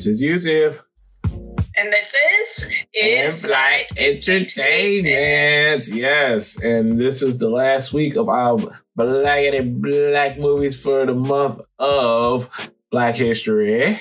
This is Yusuf. And this is In-Flight Entertainment. Yes, and this is the last week of our black movies for the month of Black History.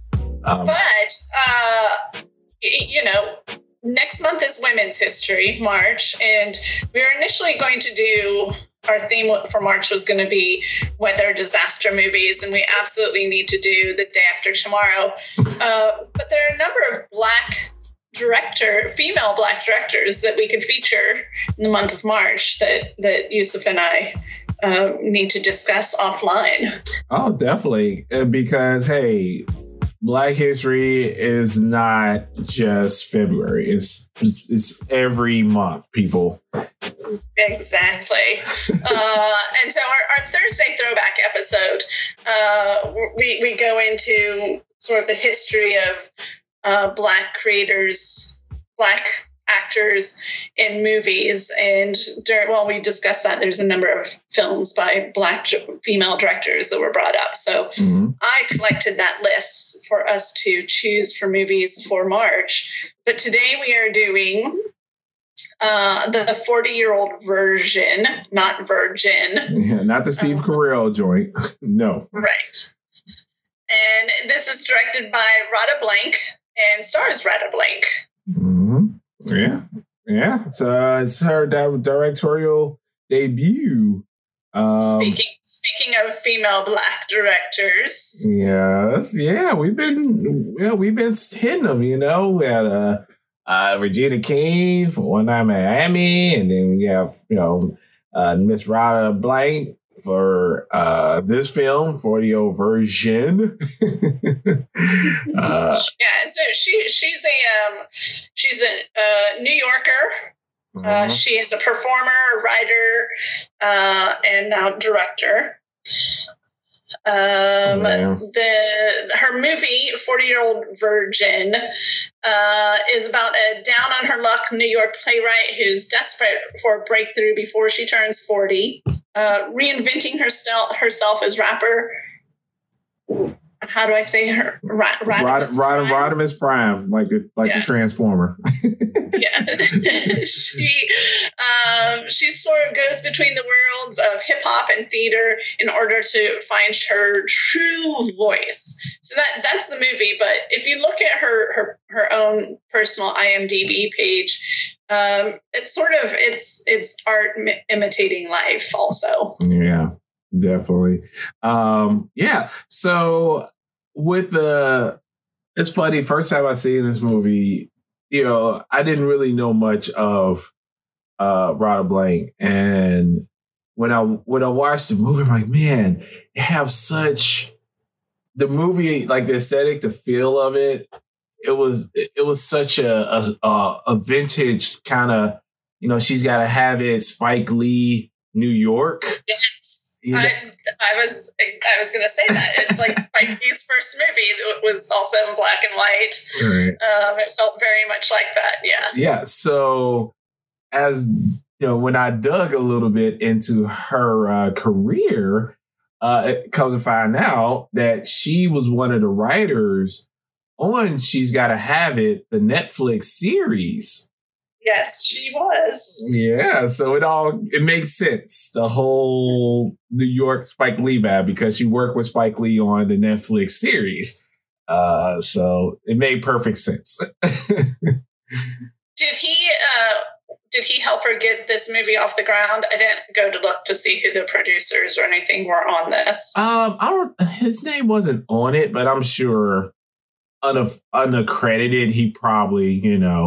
Next month is Women's History, March, and we were initially going to do, our theme for March was going to be weather disaster movies, and we absolutely need to do The Day After Tomorrow. But there are a number of female black directors that we could feature in the month of March that Yusuf and I need to discuss offline. Oh, definitely. Because, hey, Black History is not just February. It's every month, people. Exactly. And so our Thursday throwback episode, we go into sort of the history of Black creators, Black actors in movies. And we discussed that. There's a number of films by Black female directors that were brought up. So I collected that list for us to choose for movies for March. But today we are doing the 40-year-old version, not virgin. Yeah, not the Steve Carell joint. No. Right. And this is directed by Radha Blank and stars Radha Blank. Yeah. So it's her directorial debut. Speaking of female Black directors. Yes. Yeah. We've been hitting them. We had Regina King for One Night Miami, and then we have Miss Radha Blank for this film, 40-year-old version. So she's a New Yorker. She is a performer, writer, and now director. Her movie 40-Year-Old Virgin is about a down on her luck New York playwright who's desperate for a breakthrough before she turns 40, reinventing herself as rapper. How do I say her? Rodimus Prime, like the Transformer. Yeah. She sort of goes between the worlds of hip hop and theater in order to find her true voice. So that's the movie. But if you look at her own personal IMDb page, it's art imitating life also. Yeah, definitely. So it's funny. First time I seen this movie, I didn't really know much of Radha Blank, and when I watched the movie, I'm like, man, it have such the movie, like the aesthetic, the feel of it. It was such a vintage kind of, she's got to have it Spike Lee New York. Yes. I was going to say that. It's like Spike Lee's first movie that was also in black and white. Right. It felt very much like that. Yeah. Yeah. So as when I dug a little bit into her career, it comes to find out that she was one of the writers on She's Gotta Have It, the Netflix series. Yes, she was. Yeah, so it makes sense. The whole New York Spike Lee vibe, because she worked with Spike Lee on the Netflix series. So it made perfect sense. Did he help her get this movie off the ground? I didn't go to look to see who the producers or anything were on this. His name wasn't on it, but I'm sure unaccredited, he probably,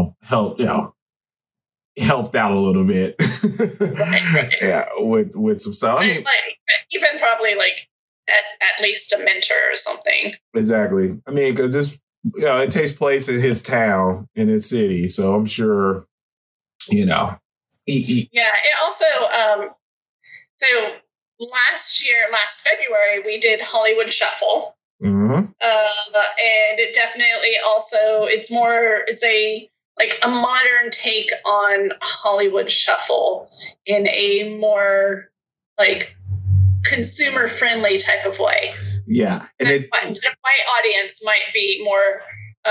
helped out a little bit. Right. Yeah, with some stuff. I mean, even probably at least a mentor or something. Exactly. I mean, because this, it takes place in his town, in his city, so I'm sure, Yeah, it also, so last February, we did Hollywood Shuffle. Mm-hmm. And it definitely also, it's a modern take on Hollywood Shuffle in a more consumer friendly type of way. Yeah. And the white audience might be more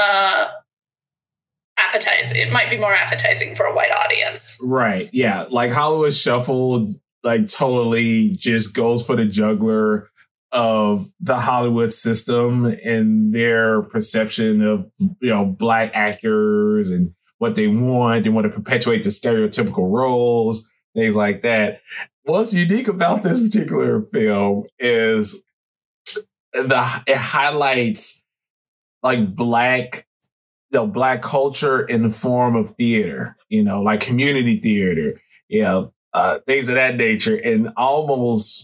appetizing. It might be more appetizing for a white audience. Right. Yeah. Like Hollywood Shuffle, like totally just goes for the juggler of the Hollywood system and their perception of, Black actors and what they want. They want to perpetuate the stereotypical roles, things like that. What's unique about this particular film is it highlights like Black culture in the form of theater, like community theater, things of that nature, and almost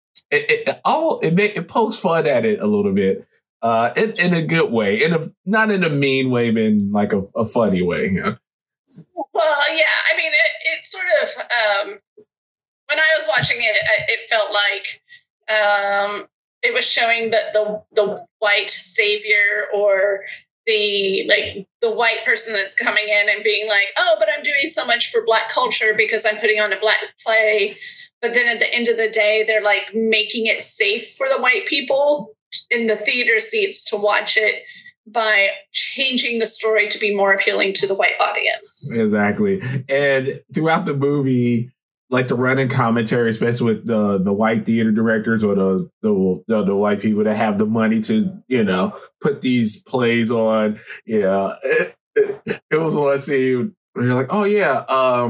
it pokes fun at it a little bit, in a good way, not in a mean way, but in like a funny way. Well, yeah, I mean, it sort of when I was watching it, it felt like it was showing that the white savior or the white person that's coming in and being like, oh, but I'm doing so much for Black culture because I'm putting on a Black play. But then at the end of the day, they're like making it safe for the white people in the theater seats to watch it by changing the story to be more appealing to the white audience. Exactly. And throughout the movie, like the running commentary, especially with the white theater directors or the white people that have the money to, put these plays on. Yeah. It was one scene where you're like, oh yeah.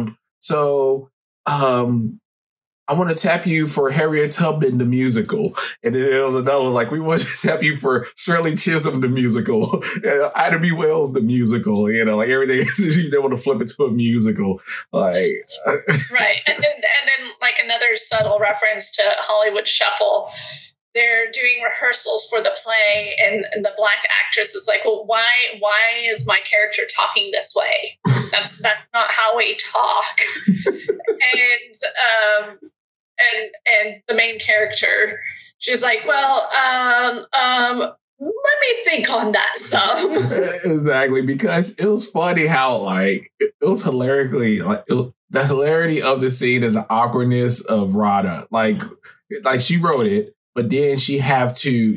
I want to tap you for Harriet Tubman, the musical. And then there was another one like, we want to tap you for Shirley Chisholm, the musical. Ida B. Wells, the musical. Like everything, they want to flip it to a musical. Like, right. And then like another subtle reference to Hollywood Shuffle. They're doing rehearsals for the play, and the Black actress is like, well, why is my character talking this way? That's not how we talk. And the main character, she's like, well, let me think on that some. Exactly, because it was funny how like it was hilariously like the hilarity of the scene is the awkwardness of Rada. Like she wrote it, but then she had to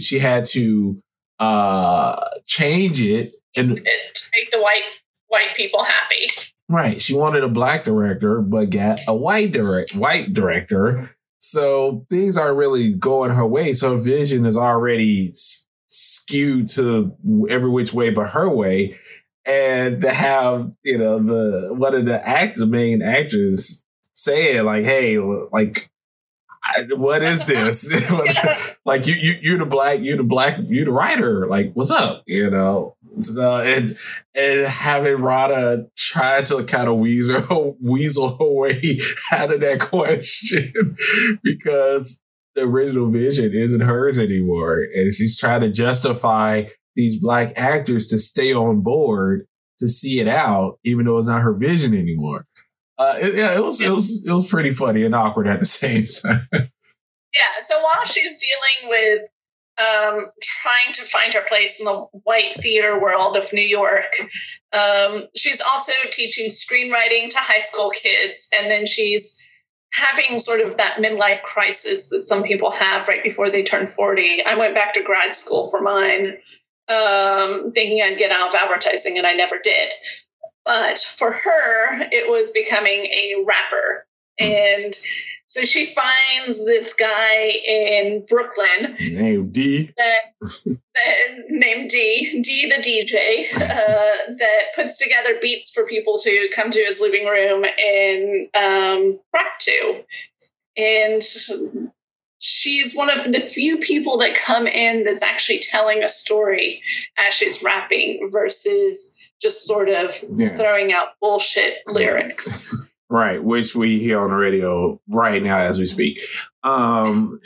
change it and to make the white people happy. Right. She wanted a Black director, but got a white director. So things aren't really going her way. So her vision is already skewed to every which way but her way. And to have, one of the main actors saying like, hey, like, what is this? Like you're the writer. Like, what's up? So, and having Rada try to kind of weasel her way out of that question because the original vision isn't hers anymore, and she's trying to justify these Black actors to stay on board to see it out, even though it's not her vision anymore. It was pretty funny and awkward at the same time. Yeah. So while she's dealing with trying to find her place in the white theater world of New York, she's also teaching screenwriting to high school kids, and then she's having sort of that midlife crisis that some people have right before they turn 40. I went back to grad school for mine, thinking I'd get out of advertising, and I never did. But for her, it was becoming a rapper. And so she finds this guy in Brooklyn named D. Named D the DJ, that puts together beats for people to come to his living room and rock to. And she's one of the few people that come in that's actually telling a story as she's rapping versus just sort of throwing out bullshit lyrics. Right, which we hear on the radio right now as we speak. And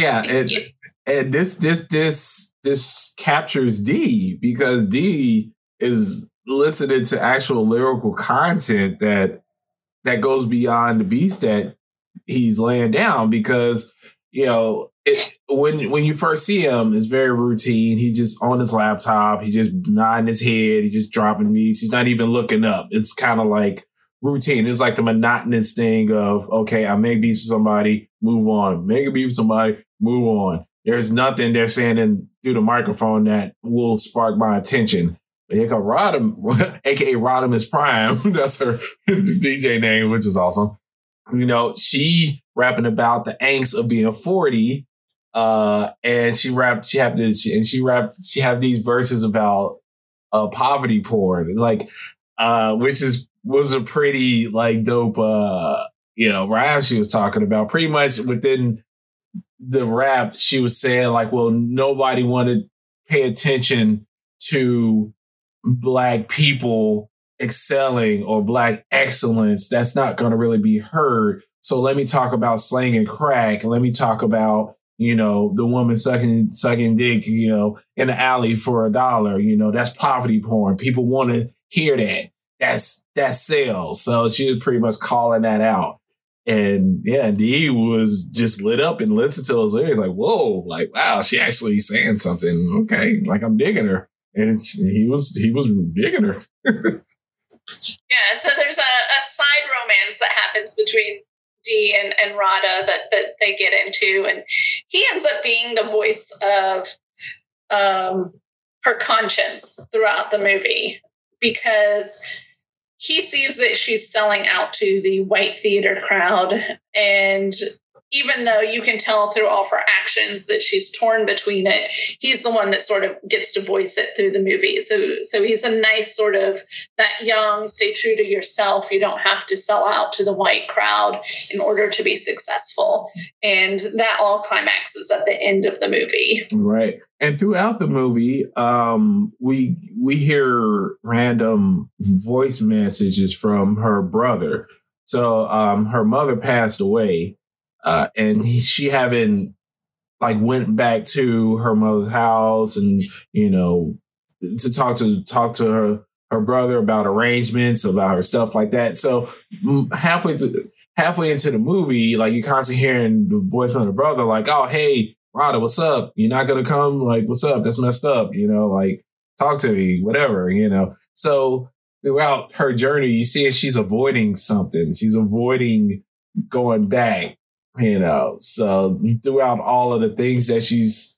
this captures D because D is listening to actual lyrical content that goes beyond the beats that he's laying down because when you first see him, it's very routine. He's just on his laptop. He just nodding his head. He's just dropping beats. He's not even looking up. It's kind of like routine. It's like the monotonous thing of, okay, I make beats for somebody, move on. Make a beat for somebody, move on. there's nothing they're saying through the microphone that will spark my attention. But here comes Rodham, aka Rodimus Prime. That's her DJ name, which is awesome. You know, she rapping about the angst of being 40. And she have these verses about poverty porn. It's like, was a pretty like dope rap she was talking about. Pretty much within the rap, she was saying like, well, nobody wanted to pay attention to Black people excelling or Black excellence. That's not going to really be heard. So let me talk about slang and crack. Let me talk about, you know, the woman sucking dick, you know, in the alley for $1. You know, that's poverty porn. People want to hear that. That sells. So she was pretty much calling that out. And yeah, D was just lit up and listened to those lyrics like, whoa, like, wow, she actually saying something. Okay, like I'm digging her. And he was digging her. Yeah, so there's a side romance that happens between Dee and Radha that they get into, and he ends up being the voice of her conscience throughout the movie, because he sees that she's selling out to the white theater crowd, and even though you can tell through all of her actions that she's torn between it, he's the one that sort of gets to voice it through the movie. So he's a nice sort of that young, stay true to yourself. You don't have to sell out to the white crowd in order to be successful. And that all climaxes at the end of the movie. Right. And throughout the movie, we hear random voice messages from her brother. So her mother passed away. And she haven't like went back to her mother's house and, you know, to talk to her brother about arrangements, about her stuff like that. So halfway into the movie, like you're constantly hearing the voice from the brother, like, oh, hey, Radha, what's up? You're not going to come? Like, what's up? That's messed up. You know, like talk to me, whatever, you know? So throughout her journey, you see she's avoiding something. She's avoiding going back. You know, so throughout all of the things that she's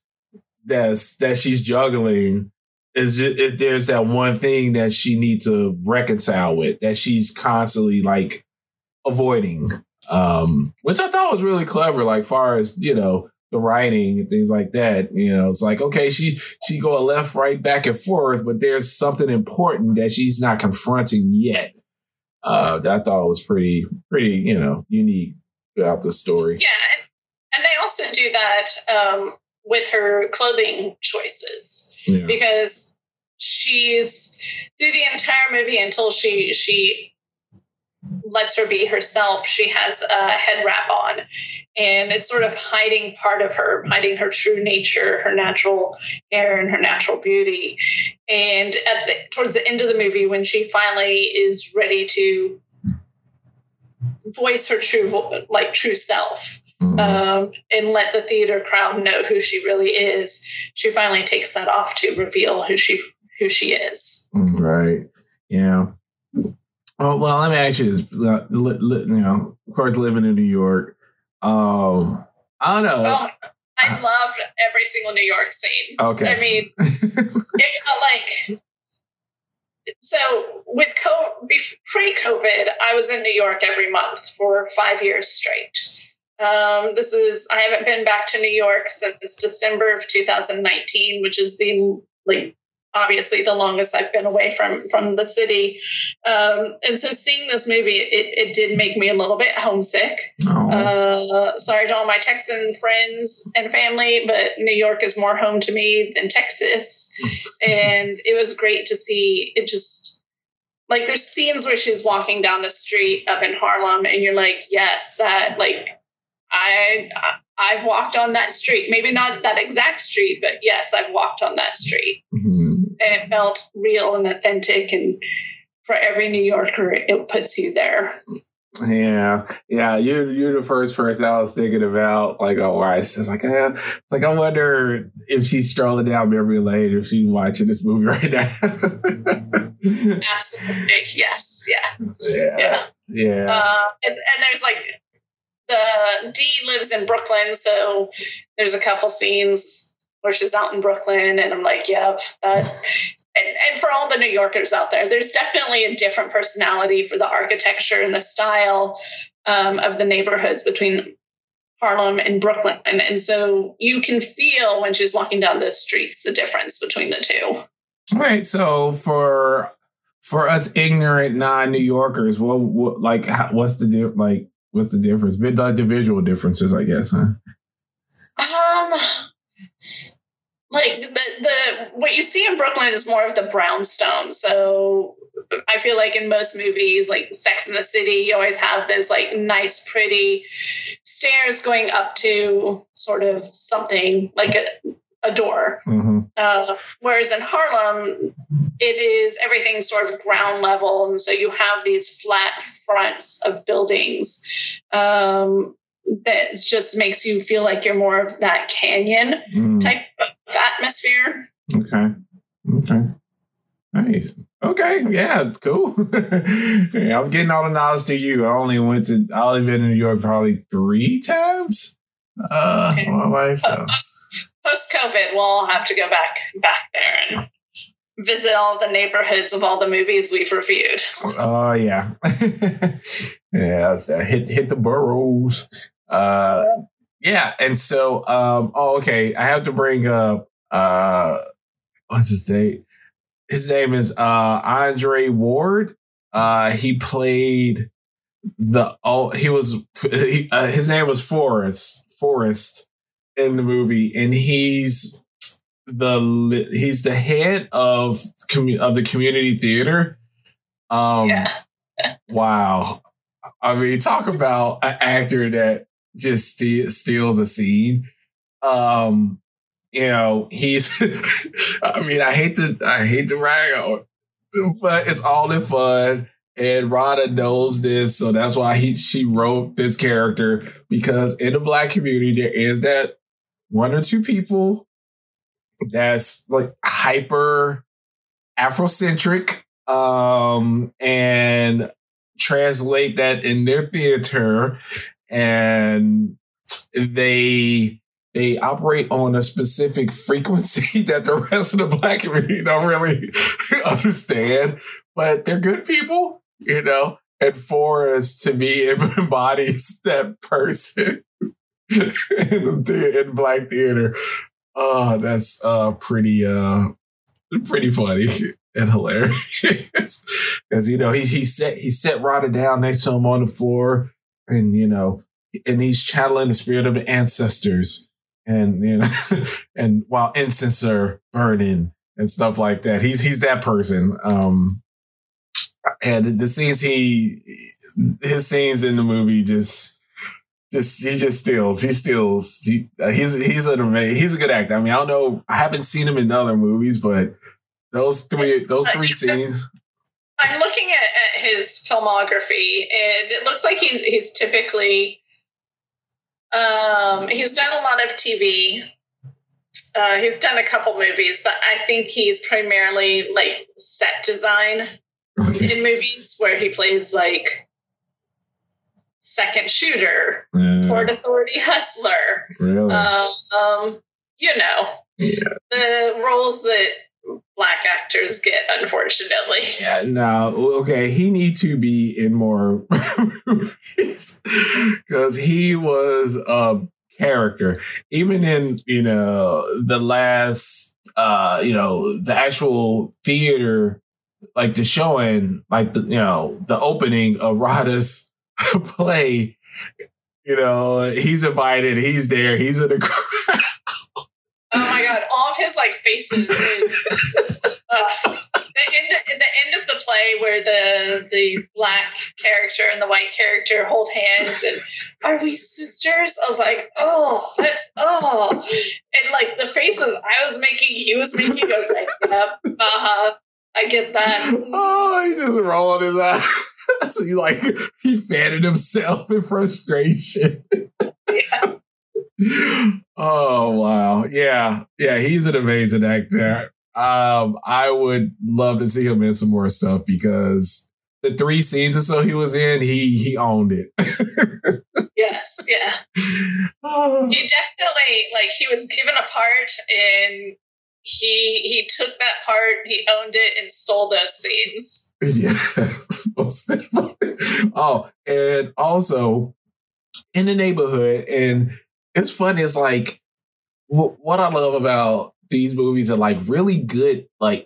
juggling, there's that one thing that she needs to reconcile with, that she's constantly like avoiding, which I thought was really clever. Like far as, you know, the writing and things like that. You know, it's like, okay, she going left, right, back and forth, but there's something important that she's not confronting yet. That I thought was pretty, you know, unique throughout the story. Yeah, and they also do that with her clothing choices, because she's through the entire movie until she lets her be herself. She has a head wrap on, and it's sort of hiding part of her, hiding her true nature, her natural hair and her natural beauty. And towards the end of the movie, when she finally is ready to voice her true self, and let the theater crowd know who she really is, she finally takes that off to reveal who she is. Right. Yeah. Oh, well, let me ask you this. You know, of course, living in New York, I don't know. Oh, I loved every single New York scene. Okay. I mean, it felt like. So with pre-COVID, I was in New York every month for 5 years straight. I haven't been back to New York since December of 2019, which is obviously the longest I've been away from the city. And so seeing this movie, it did make me a little bit homesick. Sorry to all my Texan friends and family, but New York is more home to me than Texas. And it was great to see it. Just like there's scenes where she's walking down the street up in Harlem and you're like, yes, that like I've walked on that street, maybe not that exact street, but yes, I've walked on that street. And it felt real and authentic. And for every New Yorker, it puts you there. Yeah. You're the first person I was thinking about. Like, oh, right. It's like I wonder if she's strolling down memory lane, if she's watching this movie right now. Absolutely. Yes. Yeah. Yeah. And there's like the Dee lives in Brooklyn, so there's a couple scenes where she's out in Brooklyn, and I'm like, yep. And for all the New Yorkers out there, there's definitely a different personality for the architecture and the style of the neighborhoods between Harlem and Brooklyn. And so you can feel when she's walking down those streets, the difference between the two. All right. So for us ignorant non-New Yorkers, what's the difference? The visual differences, I guess, huh? Like the what you see in Brooklyn is more of the brownstone. So I feel like in most movies, like Sex and the City, you always have those like nice, pretty stairs going up to sort of something like a door. Mm-hmm. Whereas in Harlem, it is everything sort of ground level. And so you have these flat fronts of buildings that just makes you feel like you're more of that canyon type of atmosphere. Okay. Nice. Okay. Yeah. Cool. Yeah, I'm getting all the knowledge to you. I only been in New York probably 3 times. My life. So. Post COVID, we'll all have to go back there and visit all the neighborhoods of all the movies we've reviewed. Oh yeah. Yeah. Hit the boroughs. Yeah. And so, okay. I have to bring up, what's his name? His name is Andre Ward. He played his name was Forrest in the movie, and he's the head of the community theater. Wow. I mean, talk about an actor that just steals a scene. He's I mean, I hate to rag on, but it's all in fun. And Rada knows this, so that's why she wrote this character, because in the Black community there is that 1 or 2 people that's like hyper Afrocentric, and translate that in their theater, and they operate on a specific frequency that the rest of the Black community don't really understand, but they're good people, and Forrest, to me, it embodies that person in Black theater. Oh, that's pretty funny and hilarious. Because he set Rada down next to him on the floor, and and he's channeling the spirit of the ancestors, and and while incense are burning and stuff like that, he's that person. And the scenes his scenes in the movie he steals. He's a good actor. I mean, I don't know. I haven't seen him in other movies, but those three scenes. I'm looking at his filmography, and it looks like he's typically he's done a lot of TV. He's done a couple movies, but I think he's primarily like set design in movies where he plays like second shooter, Port Authority hustler. Really? The roles that Black actors get, unfortunately. Yeah, no, okay. He needs to be in more movies because he was a character. Even in, the last, the actual theater, like the showing, like the opening of Rada's play, he's invited, he's there, he's in the crowd. Oh my God! All of his faces. The end of the play where the Black character and the white character hold hands and are we sisters? I was like, and the faces I was making, he was making. I was like, yep, I get that. Oh, he's just rolling his eyes. He fanning himself in frustration. Yeah. Oh wow, yeah, he's an amazing actor. I would love to see him in some more stuff because the 3 scenes or so he was in, he owned it. Yes, yeah. He definitely, like, he was given a part and he took that part, he owned it and stole those scenes. Yes, most definitely. Oh, and also in the neighborhood, and it's funny, it's like what I love about these movies are like really good, like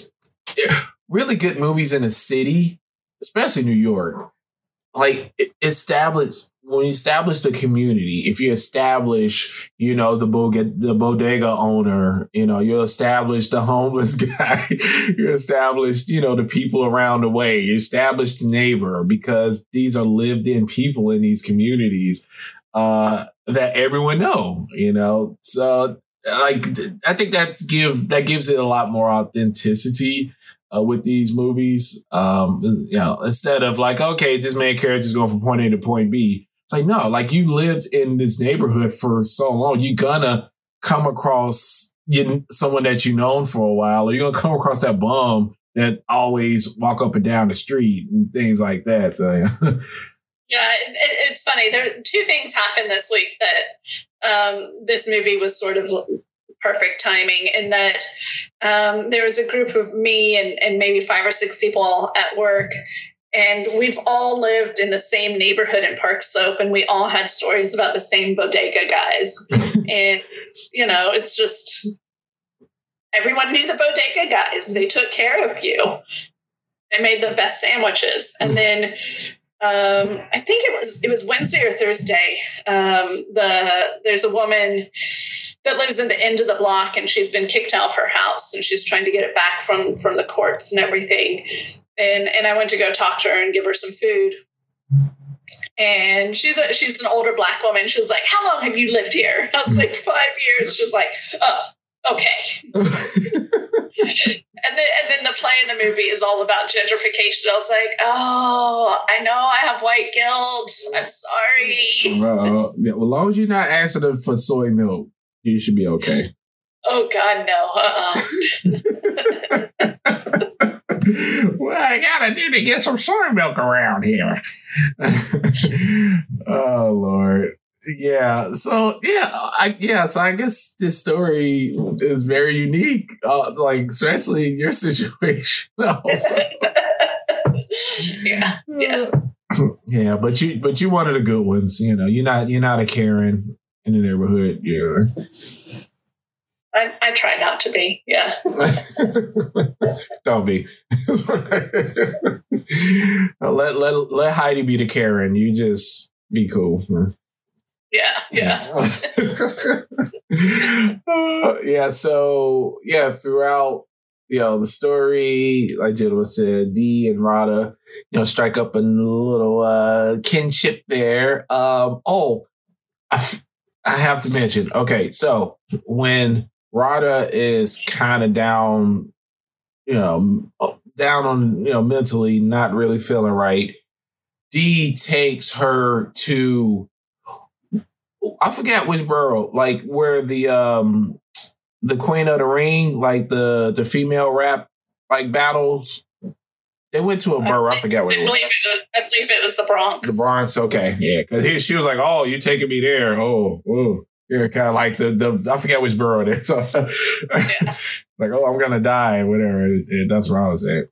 really good movies in a city, especially New York. Like when you establish the community, if you establish, the bodega owner, you establish the homeless guy, you establish, the people around the way, you establish the neighbor, because these are lived in people in these communities that everyone know, So like, I think that gives it a lot more authenticity. With these movies, instead of like, okay, this main character is going from point A to point B. It's like, no, like, you lived in this neighborhood for so long, you're gonna come across someone that you've known for a while, or you're gonna come across that bum that always walk up and down the street and things like that. So yeah. Yeah, it's funny. There 2 things happened this week that this movie was sort of perfect timing, in that there was a group of me and maybe 5 or 6 people at work, and we've all lived in the same neighborhood in Park Slope, and we all had stories about the same bodega guys. And, it's just, everyone knew the bodega guys. They took care of you. They made the best sandwiches. And then I think it was Wednesday or Thursday. There's a woman that lives in the end of the block, and she's been kicked out of her house, and she's trying to get it back from the courts and everything. And I went to go talk to her and give her some food. And she's an older Black woman. She was like, "How long have you lived here?" I was like, 5 years. She was like, "Oh, okay." And then the play in the movie is all about gentrification. I was like, oh, I know I have white guilt. I'm sorry. Well, as long as you're not asking them for soy milk, you should be okay. Oh, God, no. What I gotta do to get some soy milk around here? Oh, Lord. Yeah. So I guess this story is very unique. Like, especially your situation. Yeah. Yeah, but you one of the good ones. You're not a Karen in the neighborhood. Yeah. I try not to be. Yeah. Don't be. let Heidi be the Karen. You just be cool. Yeah. So throughout, the story, like Jenna said, Dee and Radha, strike up a little kinship there. I have to mention, okay, so when Radha is kind of down on, mentally not really feeling right, Dee takes her to, I forget which borough, like where the Queen of the Ring, like the female rap like battles. They went to a borough. I forget what it was. I believe it was the Bronx. The Bronx, okay, yeah. Because she was like, "Oh, you taking me there? Oh, yeah." Kind of like the I forget which borough there. So, like, "Oh, I'm gonna die," whatever. That's what I was saying.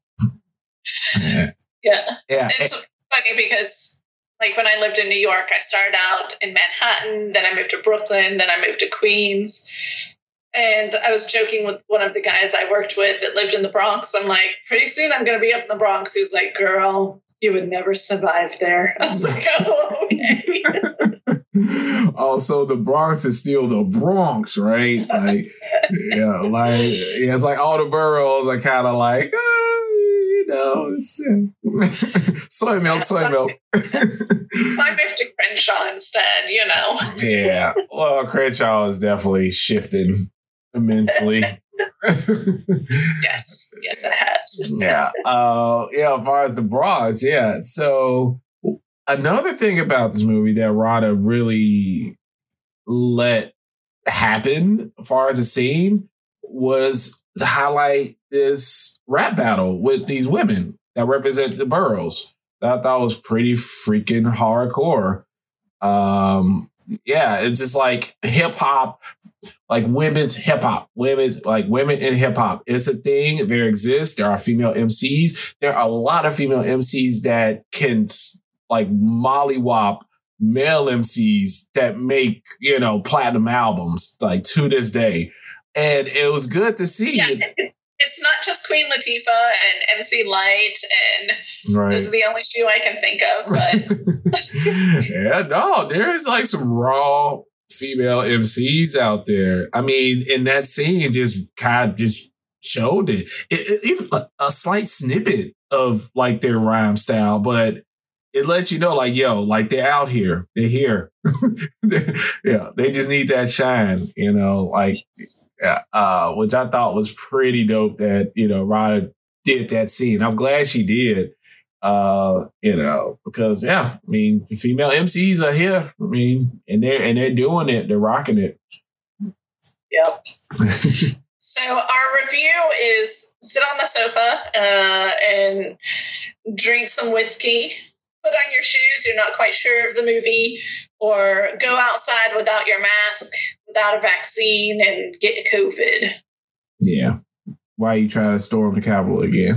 Yeah. It's funny because, like, when I lived in New York, I started out in Manhattan, then I moved to Brooklyn, then I moved to Queens. And I was joking with one of the guys I worked with that lived in the Bronx. I'm like, pretty soon I'm going to be up in the Bronx. He was like, "Girl, you would never survive there." I was like, "Oh, okay." Also, the Bronx is still the Bronx, right? Like, it's like all the boroughs are kind of like, soy milk. So I moved to Crenshaw instead, Yeah. Well, Crenshaw is definitely shifting immensely. Yes, it has. Yeah. As far as the Bronx, yeah. So another thing about this movie that Radha really let happen as far as the scene was to highlight this rap battle with these women. that represent the boroughs. That I thought was pretty freaking hardcore. Yeah, it's just like hip hop, like women's hip hop, women in hip hop. It's a thing. There exists. There are female MCs. There are a lot of female MCs that can like mollywop male MCs that make, platinum albums like to this day. And it was good to see. Yeah. It's not just Queen Latifah and MC Light, and those are the only two I can think of. But yeah, no, there's like some raw female MCs out there. I mean, in that scene, just kind of just showed it. Even a slight snippet of like their rhyme style, but it lets you know, like, yo, like they're out here, they're here. Yeah, they just need that shine, which I thought was pretty dope that, Rada did that scene. I'm glad she did, because, yeah, I mean, female MCs are here. I mean, and they're doing it. They're rocking it. Yep. So our review is sit on the sofa and drink some whiskey. Put on your shoes, you're not quite sure of the movie, or go outside without your mask, without a vaccine, and get COVID. Yeah. Why are you trying to storm the Capitol again?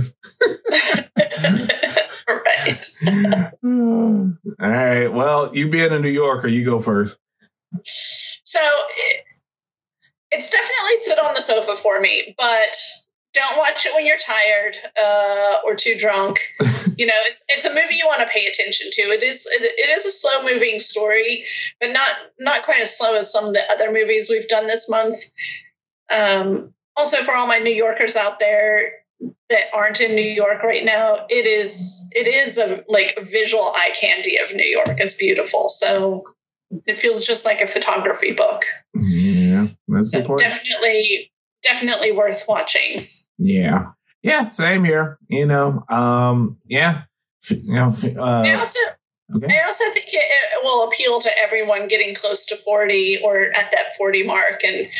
Right. All right. Well, you being a New Yorker, you go first. So it's definitely sit on the sofa for me, but don't watch it when you're tired or too drunk. It's a movie you want to pay attention to. It is a slow moving story, but not quite as slow as some of the other movies we've done this month. Also, for all my New Yorkers out there that aren't in New York right now, it is a like visual eye candy of New York. It's beautiful. So it feels just like a photography book. Yeah, that's so definitely worth watching. Yeah. Yeah, same here. I also think it will appeal to everyone getting close to 40 or at that 40 mark. And,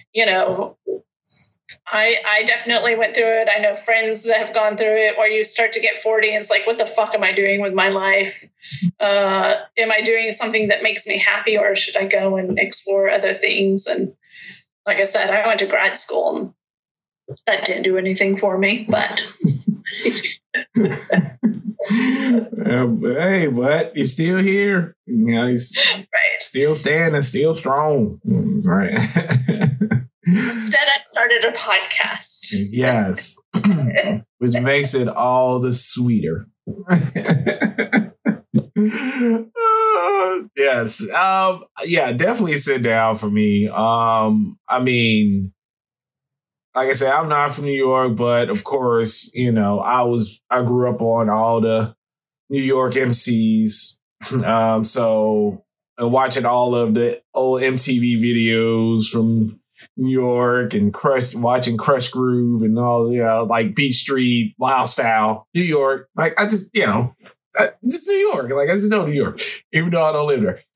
I definitely went through it. I know friends that have gone through it where you start to get 40 and it's like, what the fuck am I doing with my life? Am I doing something that makes me happy, or should I go and explore other things? And like I said, I went to grad school and that didn't do anything for me, but hey, but you're still here. You're still standing, still strong. Right. Instead, I started a podcast. Yes. Which makes it all the sweeter. Yes. Yeah, definitely sit down for me. I mean, like I said, I'm not from New York, but of course, I grew up on all the New York MCs. So watching all of the old MTV videos from New York and watching Crush Groove and all, like Beat Street, Wild Style, New York. Like I just, it's New York. Like I just know New York, even though I don't live there.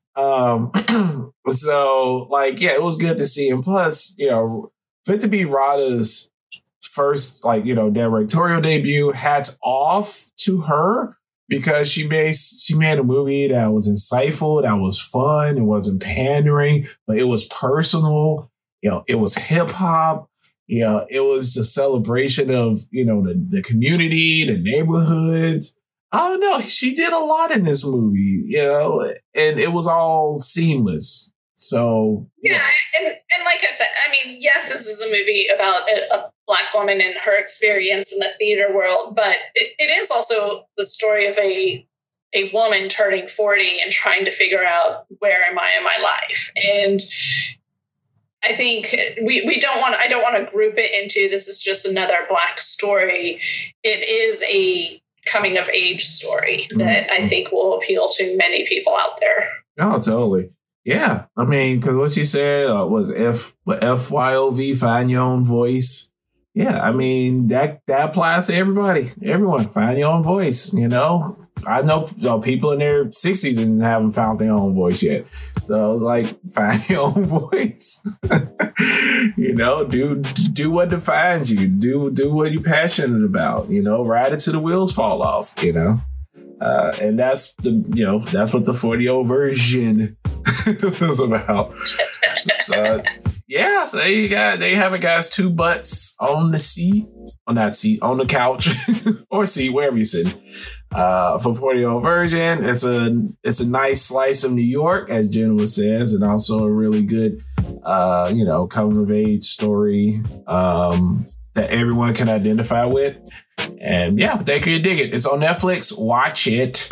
So like, yeah, it was good to see him. Plus, for it to be Rada's first, directorial debut, hats off to her, because she made a movie that was insightful, that was fun, it wasn't pandering, but it was personal. It was hip hop. It was a celebration of, the community, the neighborhoods. I don't know. She did a lot in this movie, and it was all seamless. So yeah, and like I said, I mean, yes, this is a movie about a Black woman and her experience in the theater world, but it is also the story of a woman turning 40 and trying to figure out, where am I in my life? And I think I don't want to group it into, this is just another Black story. It is a coming of age story that I think will appeal to many people out there. Oh, totally. Yeah. I mean, because what she said was FYOV, find your own voice. Yeah. I mean, that applies to everybody. Everyone, find your own voice, I know people in their 60s and haven't found their own voice yet. So I was like, find your own voice. You know, do what defines you. Do what you're passionate about. You know, ride it till the wheels fall off. You know, and that's what the 40-year-old version was about. So yeah, so they have a guy's two butts on the seat, on the couch or seat, wherever you're sitting. For 40-year-old version, it's a nice slice of New York, as Jenna says, and also a really good, coming of age story that everyone can identify with. And yeah, think you dig it. It's on Netflix. Watch it.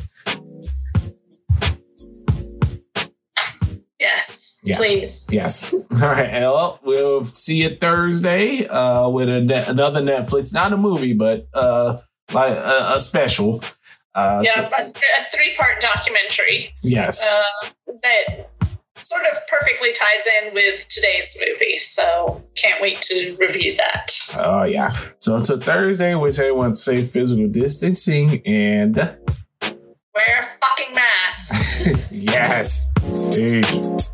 Yes, please. Yes. All right, Ella. We'll see you Thursday with another Netflix, not a movie, but like a special. A 3-part documentary. Yes. That sort of perfectly ties in with today's movie. So can't wait to review that. Oh, yeah. So until Thursday, wish everyone safe physical distancing and wear a fucking mask. Yes. Peace.